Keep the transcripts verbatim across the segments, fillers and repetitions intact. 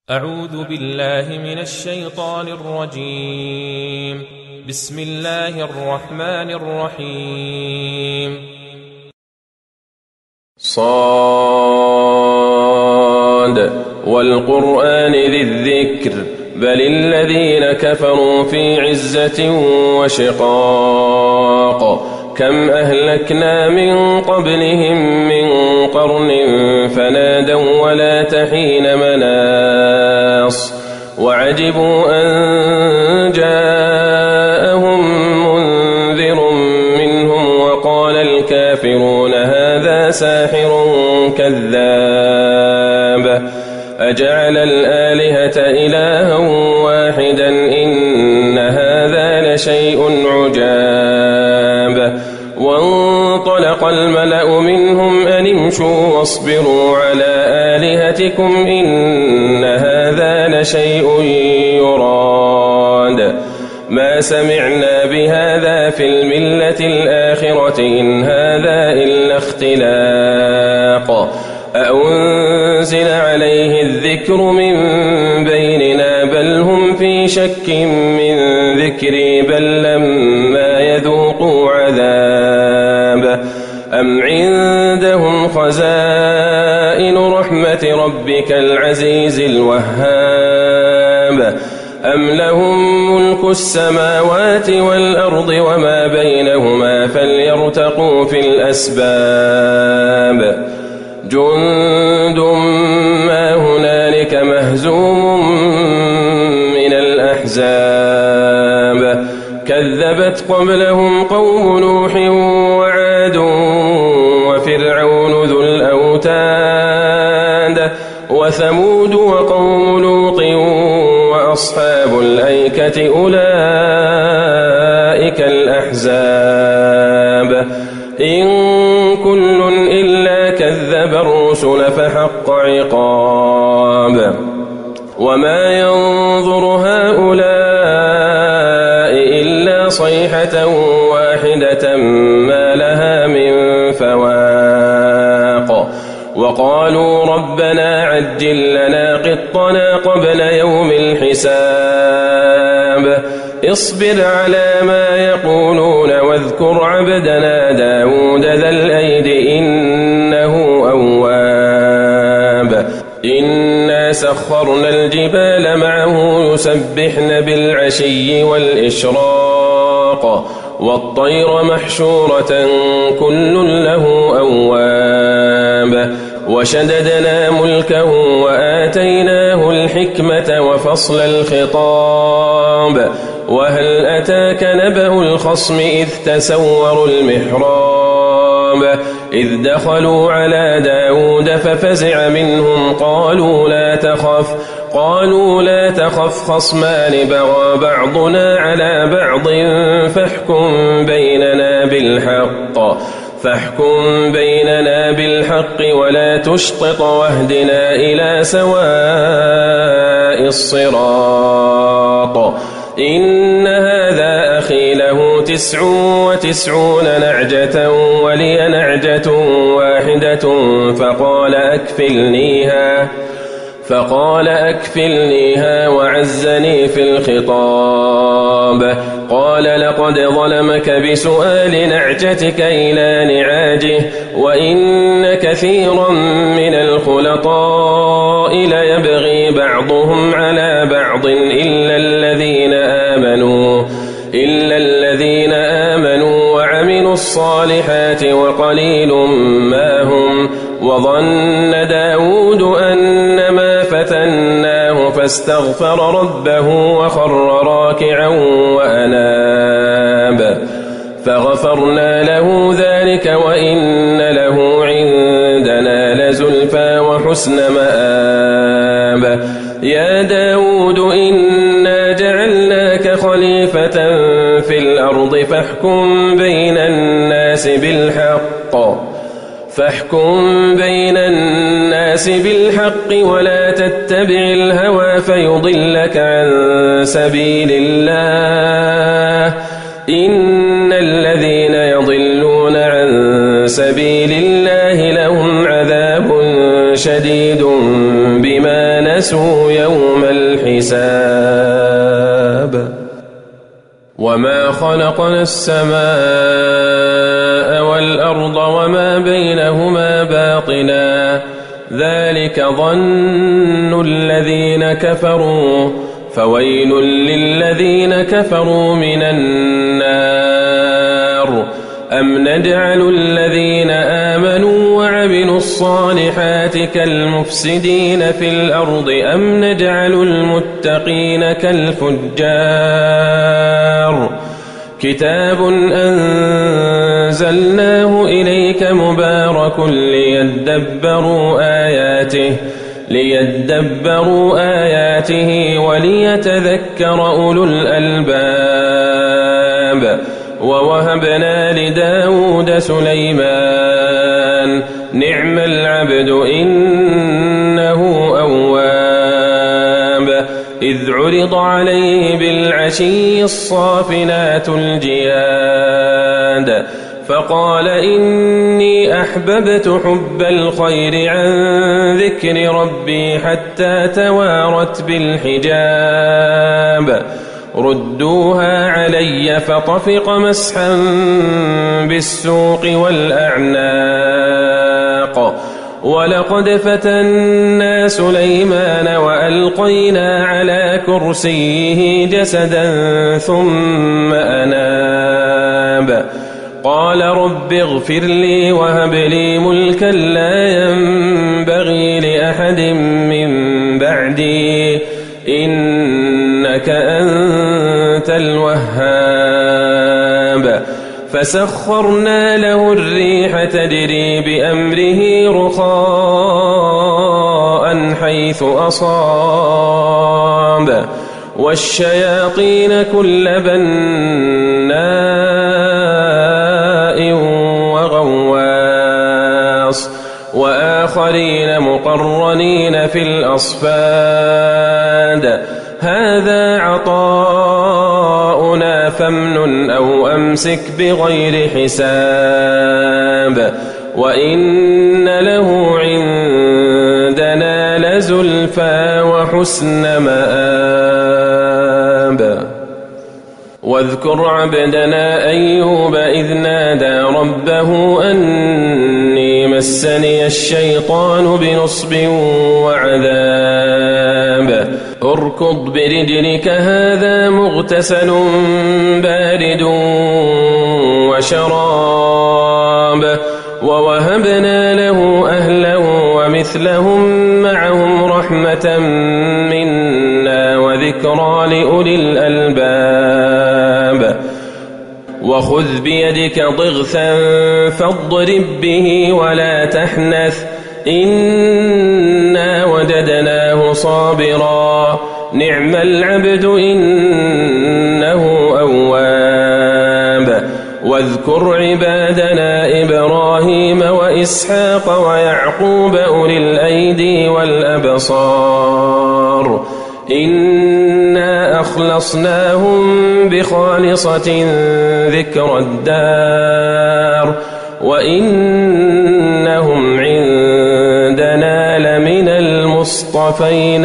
أعوذ بالله من الشيطان الرجيم. بسم الله الرحمن الرحيم. صاد والقرآن ذي الذكر بل الذين كفروا في عزة وشقاق كم أهلكنا من قبلهم من قرن فنادوا ولا تحين مناص وعجبوا أن جاءهم منذر منهم وقال الكافرون هذا ساحر كذاب أجعل الآلهة إلها واحدا إن هذا لشيء عجاب وانطلق الملأ منهم أن امشوا واصبروا على آلهتكم إن هذا لشيء يراد ما سمعنا بهذا في الملة الآخرة إن هذا إلا اختلاق أأنزل عليه الذكر من بيننا بل هم في شك من ذكري بل لما يذوقوا عذاب أم عندهم خزائن رحمة ربك العزيز الوهاب أم لهم ملك السماوات والأرض وما بينهما فليرتقوا في الأسباب جند ما هنالك مهزوم من الأحزاب كذبت قبلهم قوم نوح وعاد وفرعون ذو الأوتاد وثمود وقوم لوط وأصحاب الأيكة أولئك الأحزاب إن كل إلا كذب الرسل فحق عقاب وما ينظر هؤلاء إلا صيحة واحدة ما لها من فواق وقالوا ربنا عجل لنا قطنا قبل يوم الحساب اصبر على ما يقولون واذكر عبدنا داود ذا الأيد إنه أواب إنا سخرنا الجبال معه يسبحن بالعشي والإشراق والطير محشورة كل له أواب وشددنا ملكه وآتيناه الحكمة وفصل الخطاب وهل أتاك نبأ الخصم إذ تسوروا المحراب إذ دخلوا على داود ففزع منهم قالوا لا تخف قالوا لا تخف خصمان بغى بعضنا على بعض فاحكم بيننا بالحق فاحكم بيننا بالحق ولا تشطط واهدنا إلى سواء الصراط إن هذا أخي له تسع وتسعون نعجة ولي نعجة واحدة فقال أكفلنيها فقال أكفلنيها وعزني في الخطاب قال لقد ظلمك بسؤال نعجتك إلى نعاجه وإن كثيرا من الخلطاء ليبغي بعضهم على بعض إلا الذين آمنوا إلا الذين آمنوا وعملوا الصالحات وقليل ما هم وظن داود أنما فتناه فاستغفر ربه وخر راكعا وأناب فغفرنا له ذلك وإن له عندنا لزلفى وحسن مآب يا داود إنا جعلناك خليفة في الأرض فاحكم بين الناس بالحق فاحكم بين الناس بالحق ولا تتبع الهوى فيضلك عن سبيل الله إن الذين يضلون عن سبيل الله لهم عذاب شديد بما ناسوا يوم الحساب وما خلقنا السماء والأرض وما بينهما باطلا ذلك ظن الذين كفروا فويل للذين كفروا من النار أم نجعل الذين آمنوا وعملوا الصالحات كالمفسدين في الأرض أم نجعل المتقين كالفجار كتاب أنزلناه إليك مبارك ليدبروا آياته ليدبروا آياته وليتذكر أولو الألباب ووهبنا لداود سليمان نعم العبد إنه أواب إذ عرض عليه بالعشي الصافنات الجياد فقال إني أحببت حب الخير عن ذكر ربي حتى توارت بالحجاب ردوها علي فطفق مسحا بالسوق والأعناق ولقد فتنا سليمان وألقينا على كرسيه جسدا ثم أناب قال رب اغفر لي وهب لي ملكا لا ينبغي لأحد من بعدي إنك أنت الوهاب فسخرنا له الريح تجري بأمره رخاء حيث أصاب والشياطين كل بناء وغواص وآخرين مقرنين في الأصفاد هذا عطاؤنا فامنن أو أمسك بغير حساب وإن له عندنا لزلفى وحسن مآب واذكر عبدنا أيوب إذ نادى ربه أني مسني الشيطان بنصب وعذاب اركض برجلك هذا مغتسل بارد وشراب ووهبنا له أهلا ومثلهم معهم رحمة منا وذكرى لأولي الألباب وخذ بيدك ضغثا فاضرب به ولا تحنث إنا وجدناه صابرا نعم العبد إنه أواب واذكر عبادنا إبراهيم وإسحاق ويعقوب أولي الأيدي والأبصار إنا أخلصناهم بخالصة ذكر الدار وإنهم عندنا لمن المصطفين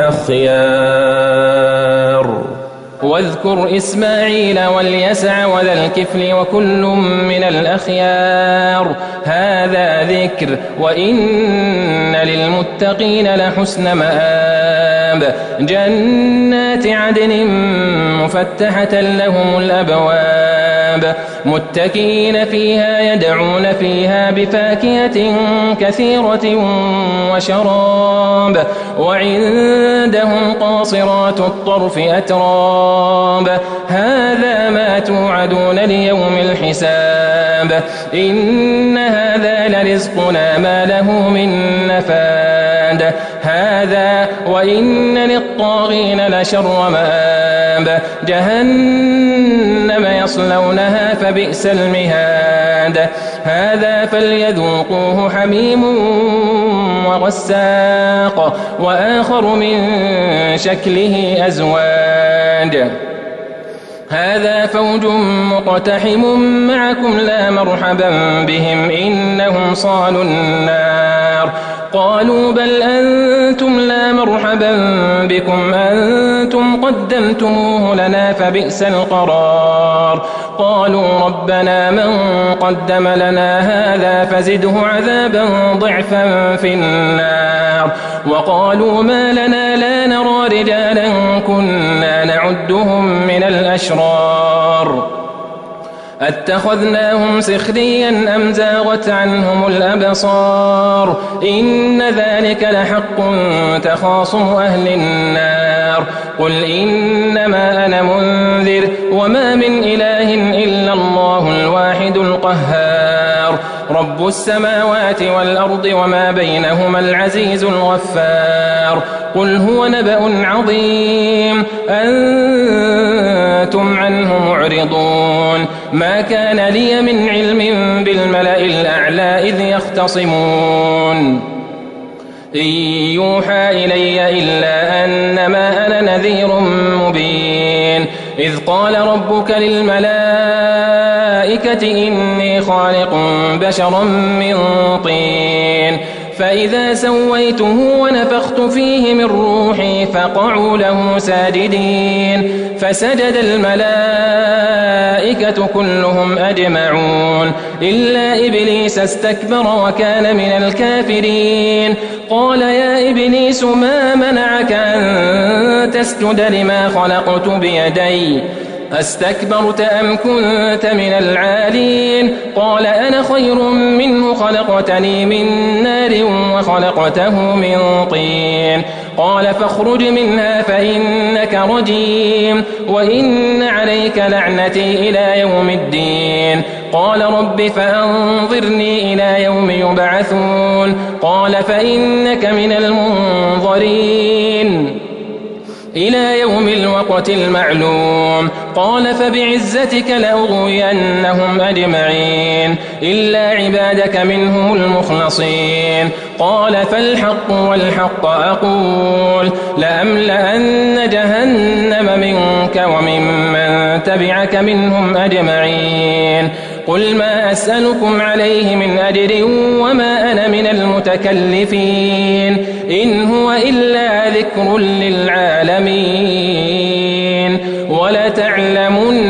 الأخيار واذكر إسماعيل واليسع وذا الكفل وكل من الأخيار هذا ذكر وإن للمتقين لحسن مآب جنات عدن مفتحة لهم الأبواب متكئين فيها يدعون فيها بفاكهة كثيرة وشراب وعندهم قاصرات الطرف أتراب هذا ما توعدون ليوم الحساب إن هذا لرزقنا ما له من نفاد هذا وإن للطاغين لشر مآب جهنم يصلونها فبئس المهاد هذا فليذوقوه حميم وغساق وآخر من شكله أزواج هذا فوج مقتحم معكم لا مرحبا بهم إنهم صالوا النار قالوا بل أنتم لا مرحبا بكم أنتم قدمتموه لنا فبئس القرار قالوا ربنا من قدم لنا هذا فزده عذابا ضعفا في النار وقالوا ما لنا لا نرى رجالا كنا نعدهم من الأشرار أتخذناهم سخريا أم زاغت عنهم الأبصار إن ذلك لحق تخاصم أهل النار قل إنما أنا منذر وما من إله إلا الله الواحد القهار رب السماوات والأرض وما بينهما العزيز الغفار قل هو نبأ عظيم أنتم عنه معرضون ما كان لي من علم بالملأ الأعلى إذ يختصمون إن يوحى إلي إلا أنما أنا نذير مبين إذ قال ربك للملائكة إني خالق بشرا من طين فإذا سويته ونفخت فيه من روحي فقعوا له ساجدين فسجد الملائكة كلهم أجمعون إلا إبليس استكبر وكان من الكافرين قال يا إبليس ما منعك أن تسجد لما خلقت بيدي أستكبرت أم كنت من العالين قال أنا خير منه خلقتني من نار وخلقته من طين قال فاخرج منها فإنك رجيم وإن عليك لعنتي إلى يوم الدين قال رب فأنظرني إلى يوم يبعثون قال فإنك من المنظرين إلى يوم الوقت المعلوم قال فبعزتك لأغوينهم أجمعين إلا عبادك منهم المخلصين قال فالحق والحق أقول لأملأن جهنم منك وممن تبعك منهم أجمعين قل ما أسألكم عليه من أجر وما أنا من المتكلفين إن هو إلا ذكر للعالمين ولتعلمن